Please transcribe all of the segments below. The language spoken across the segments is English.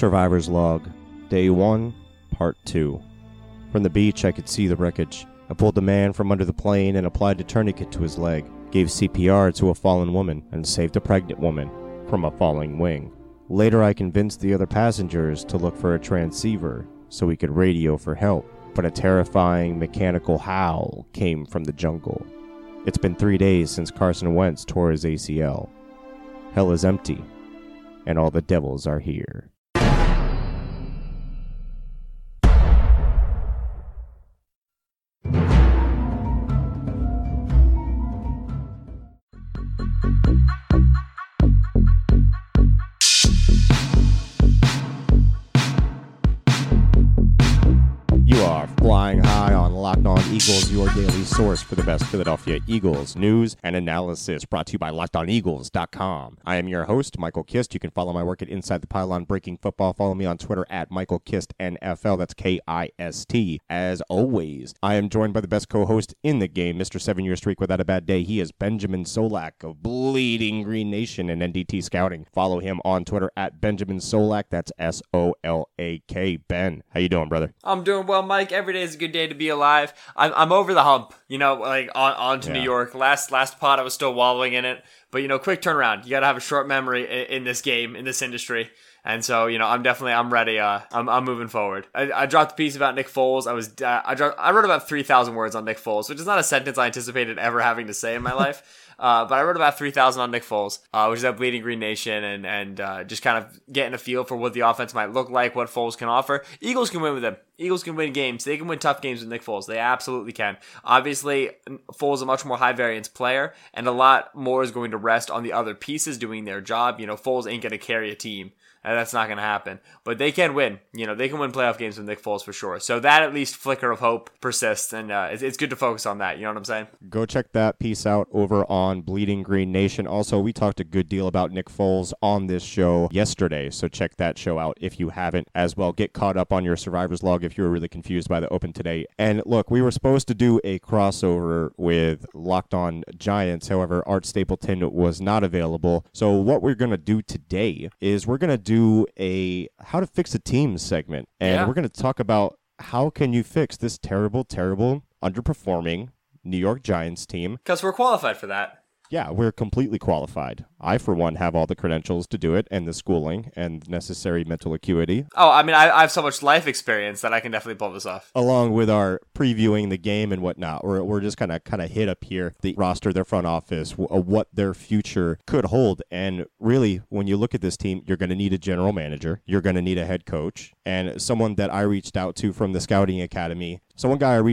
Survivor's Log, Day 1, Part 2. From the beach, I could see the wreckage. I pulled the man from under the plane and applied a tourniquet to his leg, gave CPR to a fallen woman, and saved a pregnant woman from a falling wing. Later, I convinced the other passengers to look for a transceiver so we could radio for help, but a terrifying mechanical howl came from the jungle. It's been 3 days since Carson Wentz tore his ACL. Hell is empty, and all the devils are here. You are flying high on Locked On Eagles, your daily source for the best Philadelphia Eagles news and analysis, brought to you by LockedOnEagles.com. I am your host, Michael Kist. You can follow my work at Inside the Pylon Breaking Football. Follow me on Twitter at Michael Kist NFL. That's K-I-S-T. As always, I am joined by the best co-host in the game, Mr. 7-Year Streak Without a Bad Day. He is Benjamin Solak of Bleeding Green Nation and NDT Scouting. Follow him on Twitter at Benjamin Solak. That's S-O-L-A-K. Ben, how you doing, brother? I'm doing well, Mike. Every day is a good day to be alive. I'm over the hump, on to New York. Last pod, I was still wallowing in it. But, quick turnaround. You got to have a short memory in this game, in this industry. And so, I'm ready. I'm moving forward. I dropped a piece about Nick Foles. I wrote about 3,000 words on Nick Foles, which is not a sentence I anticipated ever having to say in my life. But I wrote about 3,000 on Nick Foles, which is at Bleeding Green Nation, and just kind of getting a feel for what the offense might look like, what Foles can offer. Eagles can win with him. Eagles can win games. They can win tough games with Nick Foles. They absolutely can. Obviously, Foles is a much more high-variance player, and a lot more is going to rest on the other pieces doing their job. Foles ain't going to carry a team. And that's not going to happen. But they can win. They can win playoff games with Nick Foles for sure. So that at least flicker of hope persists. And it's good to focus on that. You know what I'm saying? Go check that piece out over on Bleeding Green Nation. Also, we talked a good deal about Nick Foles on this show yesterday. So check that show out if you haven't as well. Get caught up on your Survivor's Log if you were really confused by the Open today. And look, we were supposed to do a crossover with Locked On Giants. However, Art Stapleton was not available. So what we're going to do today is we're going to do a how to fix a team segment, and we're going to talk about how can you fix this terrible underperforming New York Giants team, because we're qualified for that. Yeah, we're completely qualified. I, for one, have all the credentials to do it and the schooling and necessary mental acuity. Oh, I mean, I have so much life experience that I can definitely pull this off. Along with our previewing the game and whatnot, we're just kind of hit up here the roster, their front office, what their future could hold. And really, when you look at this team, you're going to need a general manager. You're going to need a head coach. And someone that I reached out to from the Scouting Academy, Josh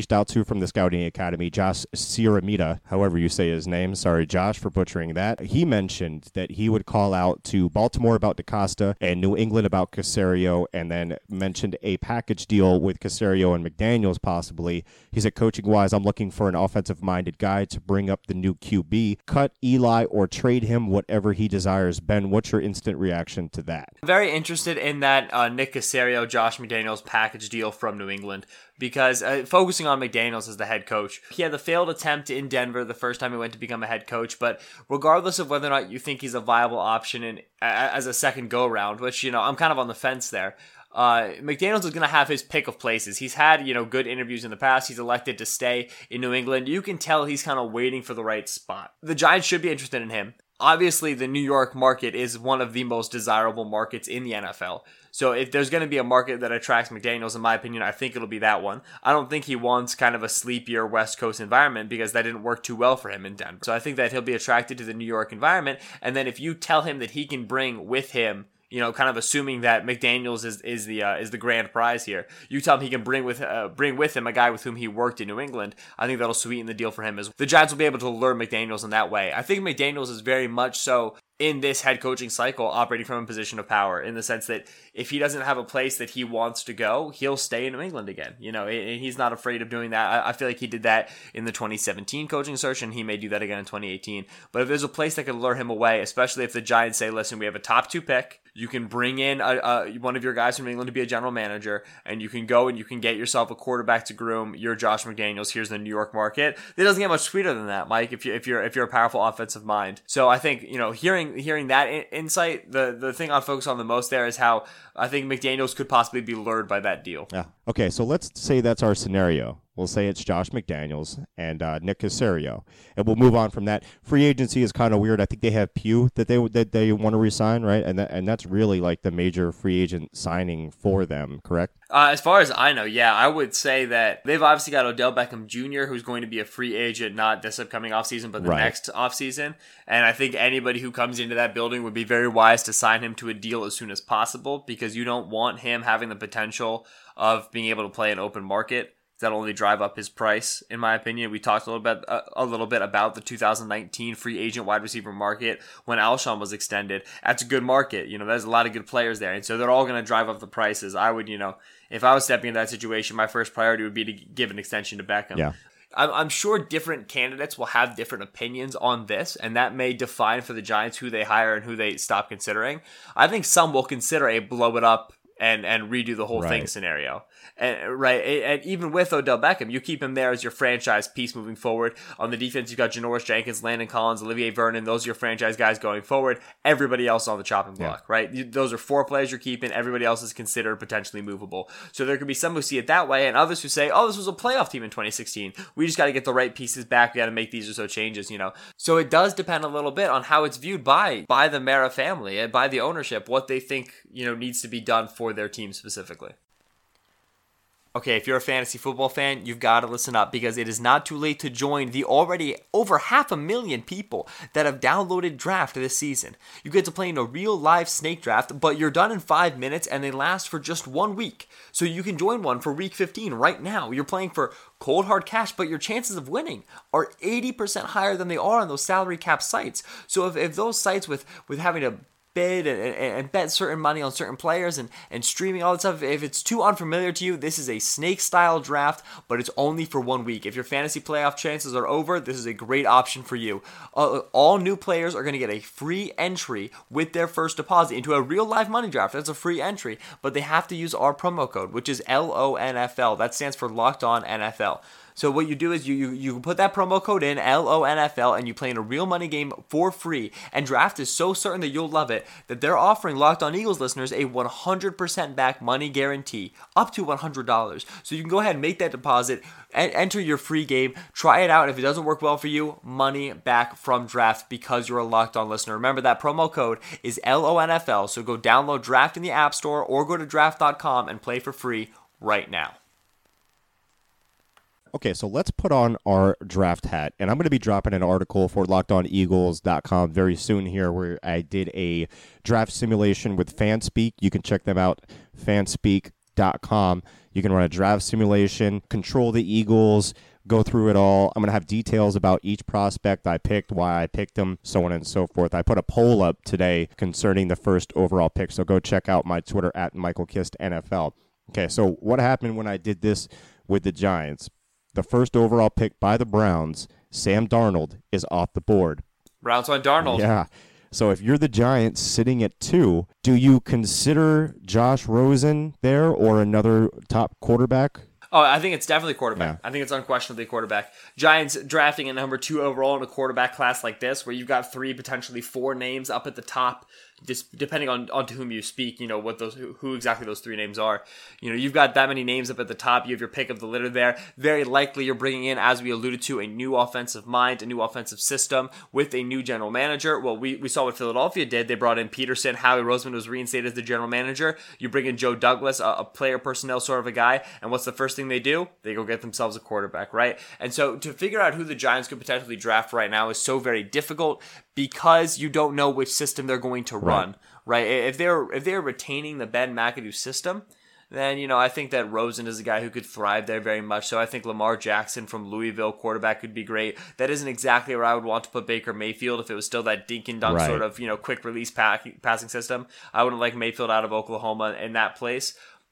Ciaramita, however you say his name. Sorry, Josh, for butchering that. He mentioned that he would call out to Baltimore about DeCosta and New England about Caserio, and then mentioned a package deal with Caserio and McDaniels possibly. He said, coaching-wise, I'm looking for an offensive-minded guy to bring up the new QB, cut Eli, or trade him, whatever he desires. Ben, what's your instant reaction to that? Very interested in that Nick Caserio, Josh McDaniels package deal from New England. Because focusing on McDaniels as the head coach, he had the failed attempt in Denver the first time he went to become a head coach. But regardless of whether or not you think he's a viable option as a second go-round, which, I'm kind of on the fence there, McDaniels is going to have his pick of places. He's had, good interviews in the past. He's elected to stay in New England. You can tell he's kind of waiting for the right spot. The Giants should be interested in him. Obviously, the New York market is one of the most desirable markets in the NFL. So if there's going to be a market that attracts McDaniels, in my opinion, I think it'll be that one. I don't think he wants kind of a sleepier West Coast environment because that didn't work too well for him in Denver. So I think that he'll be attracted to the New York environment. And then if you tell him that he can bring with him, kind of assuming that McDaniels is the grand prize here. You tell him he can bring with him a guy with whom he worked in New England. I think that'll sweeten the deal for him. As the Giants will be able to lure McDaniels in that way. I think McDaniels is very much so in this head coaching cycle operating from a position of power, in the sense that if he doesn't have a place that he wants to go, he'll stay in New England again. And he's not afraid of doing that. I feel like he did that in the 2017 coaching search, and he may do that again in 2018. But if there's a place that could lure him away, especially if the Giants say, listen, we have a top 2 pick, you can bring in one of your guys from England to be a general manager, and you can go and you can get yourself a quarterback to groom. You're Josh McDaniels. Here's the New York market. It doesn't get much sweeter than that, Mike, if you're a powerful offensive mind. So I think, hearing hearing that insight, the thing I'll focus on the most there is how I think McDaniels could possibly be lured by that deal. Yeah. Okay, so let's say that's our scenario. We'll say it's Josh McDaniels and Nick Caserio, and we'll move on from that. Free agency is kind of weird. I think they have Pugh that they want to resign, right? And that's really like the major free agent signing for them, correct? As far as I know, yeah, I would say that they've obviously got Odell Beckham Jr., who's going to be a free agent, not this upcoming offseason, but the next offseason. And I think anybody who comes into that building would be very wise to sign him to a deal as soon as possible, because you don't want him having the potential of being able to play an open market. That'll only drive up his price, in my opinion. We talked a little bit about the 2019 free agent wide receiver market when Alshon was extended. That's a good market. There's a lot of good players there, and so they're all going to drive up the prices. I would, if I was stepping into that situation, my first priority would be to give an extension to Beckham. Yeah. I'm sure different candidates will have different opinions on this, and that may define for the Giants who they hire and who they stop considering. I think some will consider a blow it up and redo the whole thing scenario. And even with Odell Beckham, you keep him there as your franchise piece moving forward. On the defense, you've got Janoris Jenkins, Landon Collins, Olivier Vernon. Those are your franchise guys going forward. Everybody else on the chopping block, right? Those are 4 players you're keeping. Everybody else is considered potentially movable. So there could be some who see it that way, and others who say, oh, this was a playoff team in 2016. We just got to get the right pieces back. We got to make these or so changes, So it does depend a little bit on how it's viewed by the Mara family and by the ownership, what they think, needs to be done for their team specifically. Okay, if you're a fantasy football fan, you've got to listen up, because it is not too late to join the already over 500,000 people that have downloaded Draft this season. You get to play in a real live snake draft, but you're done in 5 minutes and they last for just 1 week. So you can join one for week 15 right now. You're playing for cold hard cash, but your chances of winning are 80% higher than they are on those salary cap sites. So if those sites with having to bid and bet certain money on certain players and streaming all that stuff, if it's too unfamiliar to you, this is a snake style draft, but it's only for 1 week. If your fantasy playoff chances are over, this is a great option for you. All new players are going to get a free entry with their first deposit into a real live money draft. That's a free entry, but they have to use our promo code, which is LONFL. That stands for Locked On NFL. So what you do is you put that promo code in, LONFL, and you play in a real money game for free. And Draft is so certain that you'll love it that they're offering Locked On Eagles listeners a 100% back money guarantee, up to $100. So you can go ahead and make that deposit, and enter your free game, try it out. If it doesn't work well for you, money back from Draft, because you're a Locked On listener. Remember, that promo code is LONFL, so go download Draft in the App Store or go to draft.com and play for free right now. Okay, so let's put on our draft hat, and I'm going to be dropping an article for LockedOnEagles.com very soon here, where I did a draft simulation with Fanspeak. You can check them out, fanspeak.com. You can run a draft simulation, control the Eagles, go through it all. I'm going to have details about each prospect I picked, why I picked them, so on and so forth. I put a poll up today concerning the first overall pick, so go check out my Twitter at MichaelKistNFL. Okay, so what happened when I did this with the Giants? The first overall pick by the Browns, Sam Darnold, is off the board. Browns on Darnold. Yeah. So if you're the Giants sitting at 2, do you consider Josh Rosen there or another top quarterback? Oh, I think it's definitely quarterback. Yeah. I think it's unquestionably quarterback. Giants drafting at number 2 overall in a quarterback class like this, where you've got 3, potentially 4 names up at the top, just depending on to whom you speak, what those who exactly those 3 names are. You've got that many names up at the top. You have your pick of the litter there. Very likely you're bringing in, as we alluded to, a new offensive mind, a new offensive system with a new general manager. Well, we saw what Philadelphia did. They brought in Peterson. Howie Roseman was reinstated as the general manager. You bring in Joe Douglas, a player personnel sort of a guy, and what's the first thing they do? They go get themselves a quarterback, right? And so to figure out who the Giants could potentially draft right now is so very difficult, because you don't know which system they're going to run, right? If they're retaining the Ben McAdoo system, then, I think that Rosen is a guy who could thrive there very much. So I think Lamar Jackson from Louisville, quarterback, could be great. That isn't exactly where I would want to put Baker Mayfield if it was still that dink and dunk sort of, quick release passing system. I wouldn't like Mayfield out of Oklahoma in that place.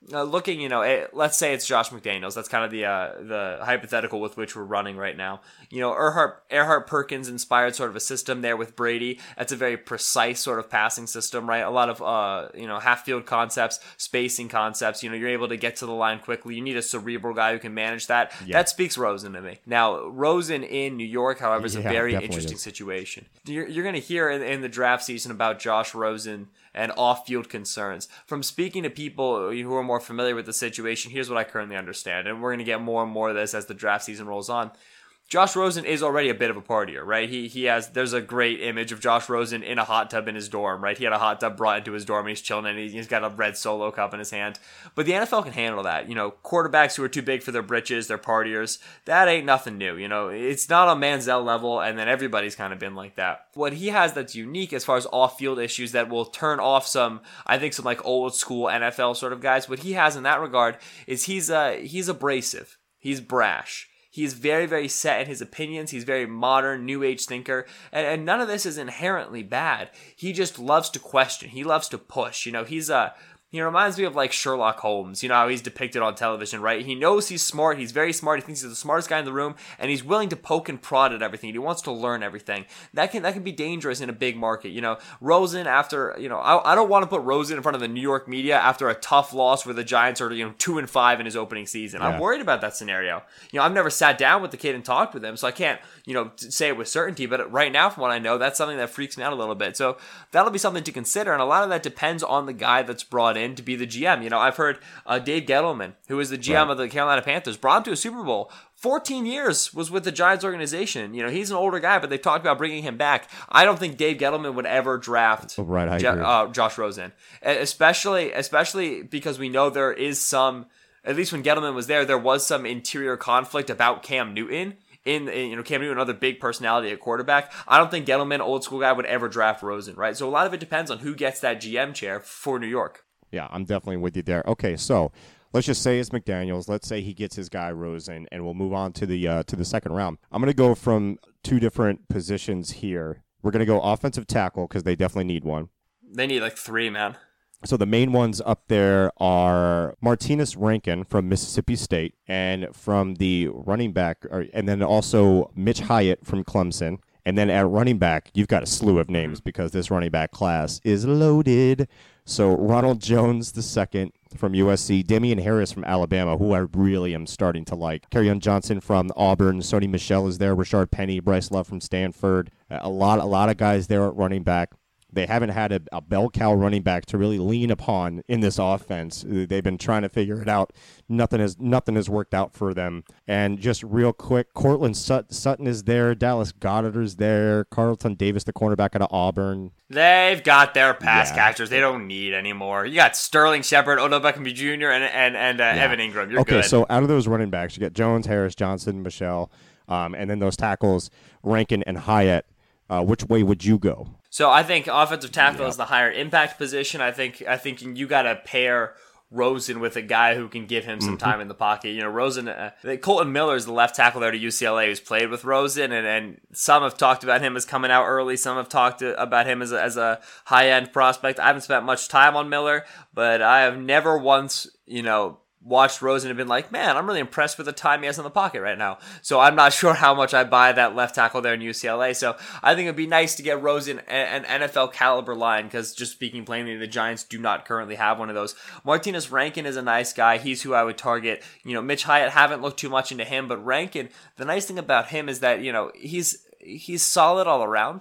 looking, let's say it's Josh McDaniels. That's kind of the hypothetical with which we're running right now. Erhardt Perkins inspired sort of a system there with Brady. That's a very precise sort of passing system, right? A lot of half field concepts, spacing concepts. You're able to get to the line quickly. You need a cerebral guy who can manage that. Yeah. That speaks Rosen to me. Now, Rosen in New York, however, is a very interesting situation. You're going to hear in the draft season about Josh Rosen and off-field concerns. From speaking to people who are more familiar with the situation, here's what I currently understand, and we're going to get more and more of this as the draft season rolls on. Josh Rosen is already a bit of a partier, right? There's a great image of Josh Rosen in a hot tub in his dorm, right? He had a hot tub brought into his dorm and he's chilling and he's got a red Solo cup in his hand. But the NFL can handle that. Quarterbacks who are too big for their britches, they're partiers, that ain't nothing new. It's not on Manziel level, and then everybody's kind of been like that. What he has that's unique as far as off-field issues that will turn off some like old school NFL sort of guys, what he has in that regard is he's abrasive. He's brash. He's very, very set in his opinions. He's very modern, new age thinker. And none of this is inherently bad. He just loves to question. He loves to push. He reminds me of like Sherlock Holmes, how he's depicted on television, right? He knows he's smart. He's very smart. He thinks he's the smartest guy in the room, and he's willing to poke and prod at everything. He wants to learn everything. That can be dangerous in a big market. Rosen after, I don't want to put Rosen in front of the New York media after a tough loss where the Giants are, 2-5 in his opening season. Yeah. I'm worried about that scenario. I've never sat down with the kid and talked with him, so I can't, say it with certainty. But right now, from what I know, that's something that freaks me out a little bit. So that'll be something to consider, and a lot of that depends on the guy that's brought in to be the GM. I've heard Dave Gettleman, who is the GM of the Carolina Panthers, brought him to a Super Bowl. 14 years was with the Giants organization. He's an older guy, but they talked about bringing him back. I don't think Dave Gettleman would ever draft Josh Rosen, especially because we know there is some, at least when Gettleman was there was some interior conflict about Cam Newton. Cam Newton, another big personality at quarterback. I don't think Gettleman, old school guy, would ever draft Rosen, right? So a lot of it depends on who gets that GM chair for New York. Yeah, I'm definitely with you there. Okay, so let's just say it's McDaniels. Let's say he gets his guy Rosen, and we'll move on to the second round. I'm going to go from two different positions here. We're going to go offensive tackle because they definitely need one. They need like three, man. So the main ones up there are Martinez Rankin from Mississippi State, and from the running back, and then also Mitch Hyatt from Clemson. And then at running back, you've got a slew of names because this running back class is loaded. So Ronald Jones II from USC, Damian Harris from Alabama, who I really am starting to like. Kerryon Johnson from Auburn, Sony Michel is there, Rashard Penny, Bryce Love from Stanford. A lot of guys there at running back. They haven't had a bell cow running back to really lean upon in this offense. They've been trying to figure it out. Nothing has worked out for them. And just real quick, Cortland Sutton is there. Dallas Goedert is there. Carlton Davis, the cornerback out of Auburn. They've got their pass catchers. They don't need anymore. You got Sterling Shepard, Odell Beckham Jr., and Evan Ingram. You're good. Okay, so out of those running backs, you got Jones, Harris, Johnson, Michelle, and then those tackles, Rankin and Hyatt. Which way would you go? So I think offensive tackle is the higher impact position. I think you got to pair Rosen with a guy who can give him some time in the pocket. Rosen, Colton Miller is the left tackle there to UCLA who's played with Rosen, and some have talked about him as coming out early. Some have talked about him as a high-end prospect. I haven't spent much time on Miller, but I have never once, watched Rosen and been like, man, I'm really impressed with the time he has in the pocket right now. So I'm not sure how much I buy that left tackle there in UCLA. So I think it'd be nice to get Rosen an NFL caliber line, because just speaking plainly, the Giants do not currently have one of those. Martinez Rankin is a nice guy. He's who I would target. Mitch Hyatt, haven't looked too much into him, but Rankin, the nice thing about him is that, he's solid all around.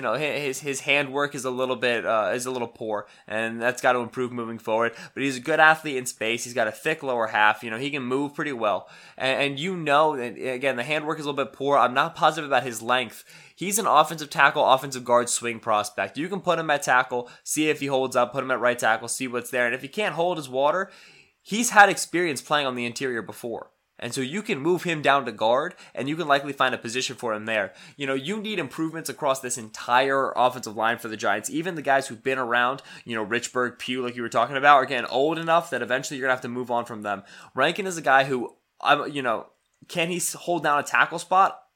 His handwork is a little poor, and that's got to improve moving forward. But he's a good athlete in space. He's got a thick lower half. He can move pretty well. And again, the handwork is a little bit poor. I'm not positive about his length. He's an offensive tackle, offensive guard swing prospect. You can put him at tackle, see if he holds up, put him at right tackle, see what's there. And if he can't hold his water, he's had experience playing on the interior before. And so you can move him down to guard, and you can likely find a position for him there. You need improvements across this entire offensive line for the Giants. Even the guys who've been around, Richburg, Pugh, like you were talking about, are getting old enough that eventually you're going to have to move on from them. Rankin is a guy who, can he hold down a tackle spot?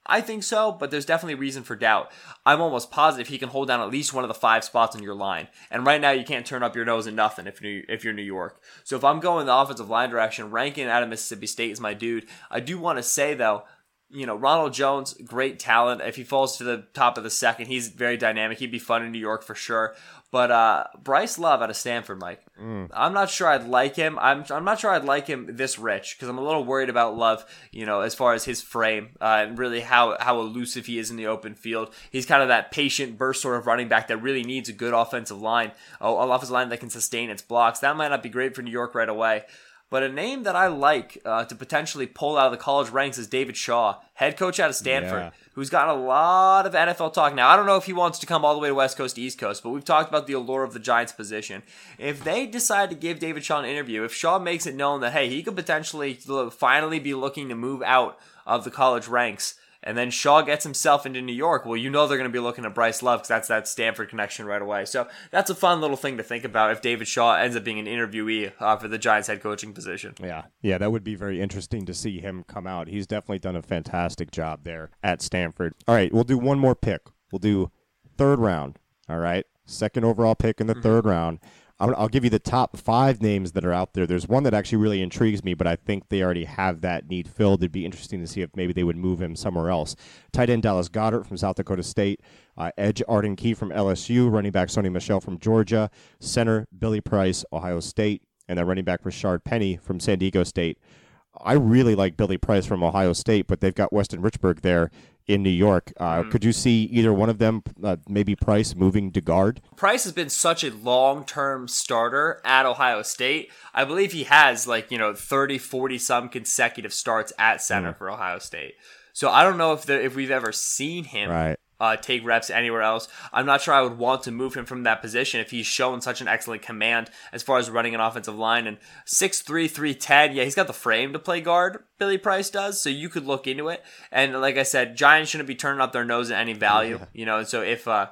I think so, but there's definitely reason for doubt. I'm almost positive he can hold down at least one of the 5 spots on your line. And right now, you can't turn up your nose at nothing if you're New York. So if I'm going the offensive line direction, Rankin out of Mississippi State is my dude. I do want to say, though, Ronald Jones, great talent. If he falls to the top of the second, he's very dynamic. He'd be fun in New York for sure. But Bryce Love out of Stanford, Mike. I'm not sure I'd like him. I'm not sure I'd like him this rich because I'm a little worried about Love, as far as his frame and really how elusive he is in the open field. He's kind of that patient burst sort of running back that really needs a good offensive line, an offensive line that can sustain its blocks. That might not be great for New York right away. But a name that I like to potentially pull out of the college ranks is David Shaw, head coach out of Stanford, who's gotten a lot of NFL talk. Now, I don't know if he wants to come all the way to West Coast to East Coast, but we've talked about the allure of the Giants position. If they decide to give David Shaw an interview, if Shaw makes it known that, hey, he could potentially finally be looking to move out of the college ranks, and then Shaw gets himself into New York, well, they're going to be looking at Bryce Love because that's that Stanford connection right away. So that's a fun little thing to think about if David Shaw ends up being an interviewee for the Giants head coaching position. Yeah, that would be very interesting to see him come out. He's definitely done a fantastic job there at Stanford. All right, we'll do one more pick. We'll do 3rd round, all right? 2nd overall pick in the 3rd round. I'll give you the top 5 names that are out there. There's one that actually really intrigues me, but I think they already have that need filled. It'd be interesting to see if maybe they would move him somewhere else. Tight end Dallas Goedert from South Dakota State. Edge Arden Key from LSU. Running back Sony Michel from Georgia. Center Billy Price, Ohio State. And then running back Rashard Penny from San Diego State. I really like Billy Price from Ohio State, but they've got Weston Richburg there in New York. Could you see either one of them, maybe Price, moving to guard? Price has been such a long-term starter at Ohio State. I believe he has 30, 40 some consecutive starts at center for Ohio State. So I don't know if we've ever seen him take reps anywhere else. I'm not sure I would want to move him from that position if he's shown such an excellent command as far as running an offensive line. And 6'3", 310, he's got the frame to play guard, Billy Price does, so you could look into it. And like I said, Giants shouldn't be turning up their nose at any value, and so if on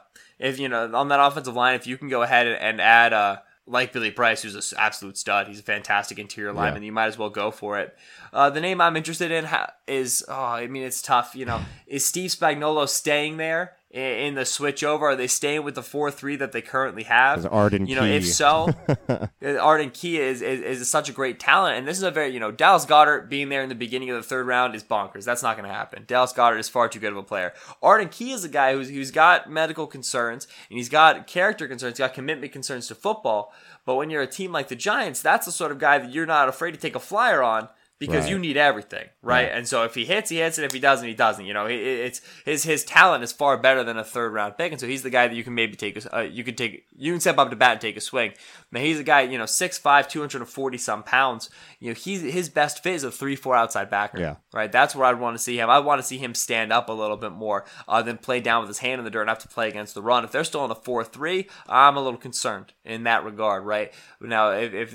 that offensive line, if you can go ahead and add like Billy Price, who's an absolute stud. He's a fantastic interior lineman. You might as well go for it. The name I'm interested in is, it's tough. Is Steve Spagnuolo staying there in the switch over? Are they staying with the 4-3 that they currently have? Arden Key. If so, Arden Key is such a great talent. And this is a very, Dallas Goedert being there in the beginning of the 3rd round is bonkers. That's not going to happen. Dallas Goedert is far too good of a player. Arden Key is a guy who's got medical concerns and he's got character concerns, he's got commitment concerns to football. But when you're a team like the Giants, that's the sort of guy that you're not afraid to take a flyer on. Because you need everything, right? And so if he hits, he hits, and if he doesn't, he doesn't. It's his talent is far better than a 3rd round pick, and so he's the guy that you can maybe take. You can step up to bat and take a swing. Now he's a guy, 6'5", 240 some pounds. His best fit is a 3-4 outside backer. Right. That's where I'd want to see him. I want to see him stand up a little bit more than play down with his hand in the dirt and have to play against the run. If they're still in the 4-3, I'm a little concerned in that regard. Right now,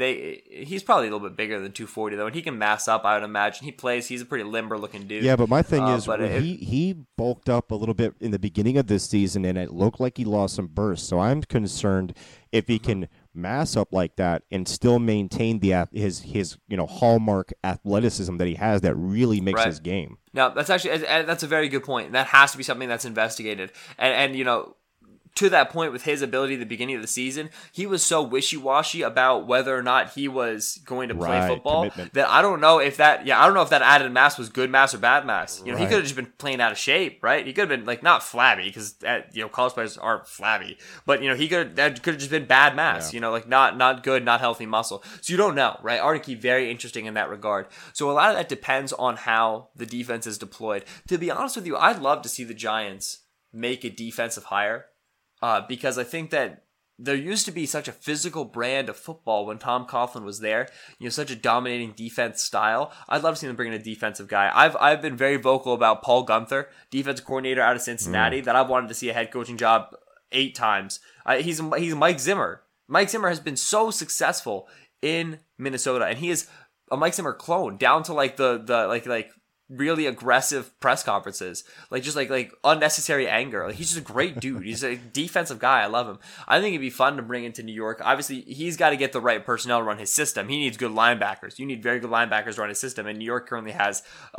he's probably a little bit bigger than 240 though, and he can mass up. I would imagine he's a pretty limber looking dude. Yeah, but my thing is he bulked up a little bit in the beginning of this season, and it looked like he lost some burst. So I'm concerned if he can mass up like that and still maintain his hallmark athleticism that he has that really makes his game. Now that's a very good point. That has to be something that's investigated, and to that point with his ability at the beginning of the season, he was so wishy-washy about whether or not he was going to play football that I don't know if that added mass was good mass or bad mass. He could have just been playing out of shape, right? He could have been not flabby because college players aren't flabby, but he could have just been bad mass, not good, not healthy muscle. So you don't know, right? Arden Key, very interesting in that regard. So a lot of that depends on how the defense is deployed. To be honest with you, I'd love to see the Giants make a defensive hire. Because I think that there used to be such a physical brand of football when Tom Coughlin was there, such a dominating defense style. I'd love to see them bring in a defensive guy. I've been very vocal about Paul Guenther, defensive coordinator out of Cincinnati, that I've wanted to see a head coaching job 8 times. He's Mike Zimmer. Mike Zimmer has been so successful in Minnesota, and he is a Mike Zimmer clone down to the really aggressive press conferences, like just like unnecessary anger. Like he's just a great dude. He's a defensive guy. I love him. I think it'd be fun to bring into New York. Obviously, he's got to get the right personnel to run his system. He needs good linebackers. You need very good linebackers to run his system, and New York currently has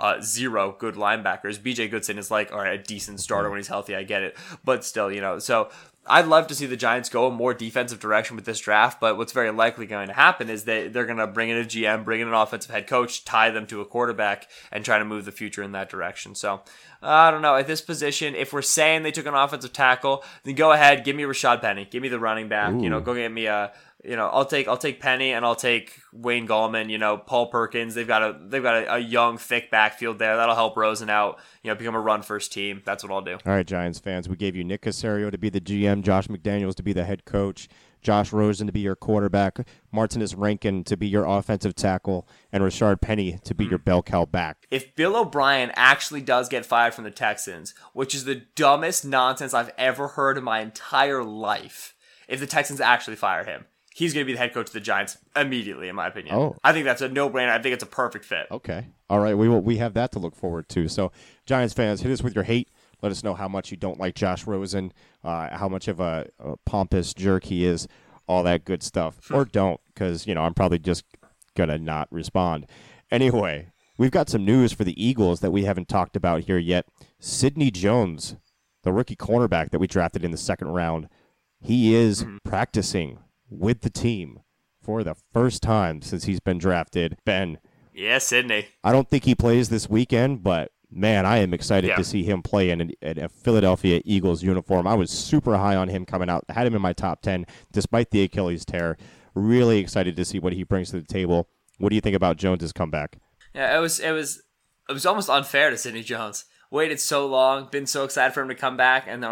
0 good linebackers. BJ Goodson is like, all right, a decent starter when he's healthy. I get it, but still, so. I'd love to see the Giants go a more defensive direction with this draft, but what's very likely going to happen is they're going to bring in a GM, bring in an offensive head coach, tie them to a quarterback, and try to move the future in that direction. So, I don't know. At this position, if we're saying they took an offensive tackle, then go ahead, give me Rashad Penny. Give me the running back. Ooh. Go get me I'll take Penny and I'll take Wayne Gallman, Paul Perkins. They've got a young, thick backfield there. That'll help Rosen out, become a run first team. That's what I'll do. All right, Giants fans, we gave you Nick Caserio to be the GM, Josh McDaniels to be the head coach, Josh Rosen to be your quarterback, Martinez Rankin to be your offensive tackle, and Rashard Penny to be your bell cow back. If Bill O'Brien actually does get fired from the Texans, which is the dumbest nonsense I've ever heard in my entire life, if the Texans actually fire him, he's going to be the head coach of the Giants immediately, in my opinion. Oh. I think that's a no-brainer. I think it's a perfect fit. Okay. All right. We have that to look forward to. So, Giants fans, hit us with your hate. Let us know how much you don't like Josh Rosen, how much of a pompous jerk he is, all that good stuff. Or don't, because, I'm probably just going to not respond. Anyway, we've got some news for the Eagles that we haven't talked about here yet. Sidney Jones, the rookie cornerback that we drafted in the second round, he is practicing with the team for the first time since he's been drafted. Ben. Yeah, Sidney. I don't think he plays this weekend, but man, I am excited to see him play in a Philadelphia Eagles uniform. I was super high on him coming out. Had him in my top 10 despite the Achilles tear. Really excited to see what he brings to the table. What do you think about Jones's comeback? Yeah, it was almost unfair to Sidney Jones. Waited so long, been so excited for him to come back, and then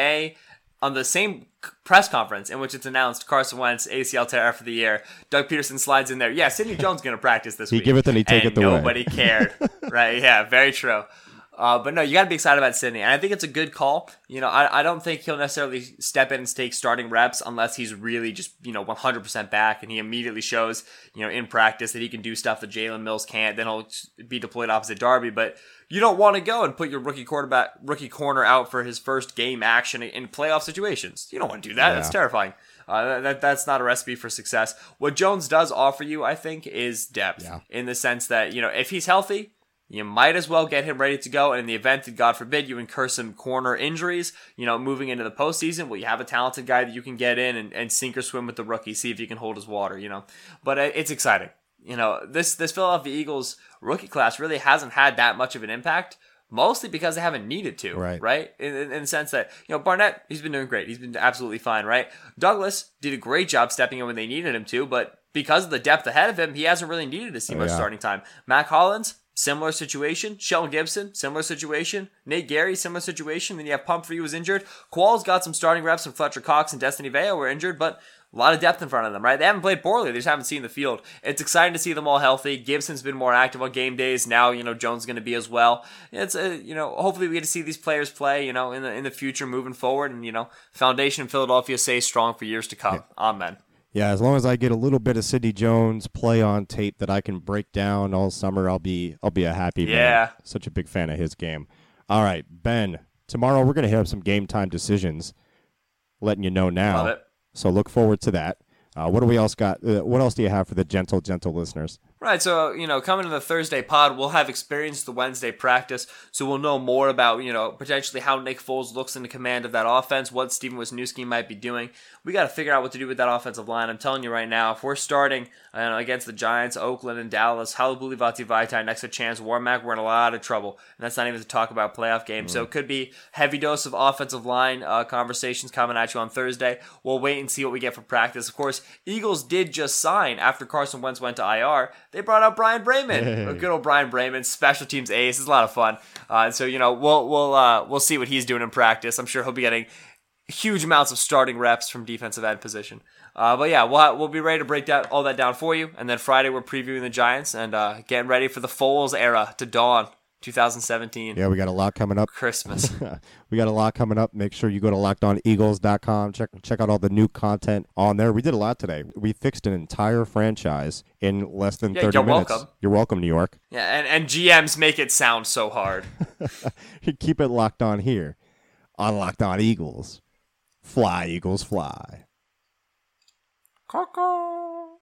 on the same press conference in which it's announced Carson Wentz ACL tear for the year, Doug Peterson slides in there. Yeah, Sidney Jones going to practice this week. He giveth and he taketh away. Nobody cared. Right? Yeah, very true. But no, you got to be excited about Sidney. And I think it's a good call. I don't think he'll necessarily step in and take starting reps unless he's really just, 100% back and he immediately shows, in practice that he can do stuff that Jalen Mills can't. Then he'll be deployed opposite Darby. But you don't want to go and put your rookie corner out for his first game action in playoff situations. You don't want to do that. Yeah. That's terrifying. That's not a recipe for success. What Jones does offer you, I think, is depth in the sense that, if he's healthy, you might as well get him ready to go. And in the event that, God forbid, you incur some corner injuries, moving into the postseason, well, you have a talented guy that you can get in and sink or swim with the rookie, see if he can hold his water, But it's exciting. This Philadelphia Eagles rookie class really hasn't had that much of an impact, mostly because they haven't needed to, right? In the sense that, Barnett, he's been doing great. He's been absolutely fine, right? Douglas did a great job stepping in when they needed him to, but because of the depth ahead of him, he hasn't really needed to see much starting time. Mac Hollins, similar situation. Sheldon Gibson, similar situation. Nate Gary, similar situation. Then you have Pumphrey, who was injured. Qualls got some starting reps, and Fletcher Cox and Destiny Vea were injured, but a lot of depth in front of them, right? They haven't played poorly. They just haven't seen the field. It's exciting to see them all healthy. Gibson's been more active on game days. Now, Jones is going to be as well. It's, hopefully we get to see these players play, in the future moving forward. And, foundation in Philadelphia stays strong for years to come. Yeah. Amen. Yeah, as long as I get a little bit of Sidney Jones play on tape that I can break down all summer, I'll be a happy man. Yeah. Such a big fan of his game. All right, Ben, tomorrow we're going to have some game time decisions, letting you know now. Love it. So look forward to that. What do we else got? What else do you have for the gentle listeners? Right, so, coming to the Thursday pod, we'll have experienced the Wednesday practice, so we'll know more about, potentially how Nick Foles looks in the command of that offense, what Steven Wisniewski might be doing. We got to figure out what to do with that offensive line. I'm telling you right now, if we're starting against the Giants, Oakland, and Dallas, Halabuli Vaitai next to Chance Warmack, we're in a lot of trouble, and that's not even to talk about playoff games. So it could be heavy dose of offensive line conversations coming at you on Thursday. We'll wait and see what we get for practice. Of course, Eagles did just sign, after Carson Wentz went to IR, they brought out Brian Brayman, good old Brian Brayman, special teams ace. It's a lot of fun. So we'll see what he's doing in practice. I'm sure he'll be getting huge amounts of starting reps from defensive end position. But yeah, we'll be ready to break all that down for you. And then Friday we're previewing the Giants and getting ready for the Foles era to dawn. 2017. Yeah, we got a lot coming up. Christmas. We got a lot coming up. Make sure you go to LockedOnEagles.com. Check out all the new content on there. We did a lot today. We fixed an entire franchise in less than 30 you're minutes. welcome. You're welcome, New York. Yeah, and GMs make it sound so hard. Keep it locked on here on Locked On Eagles. Fly, Eagles, fly. Caw-caw.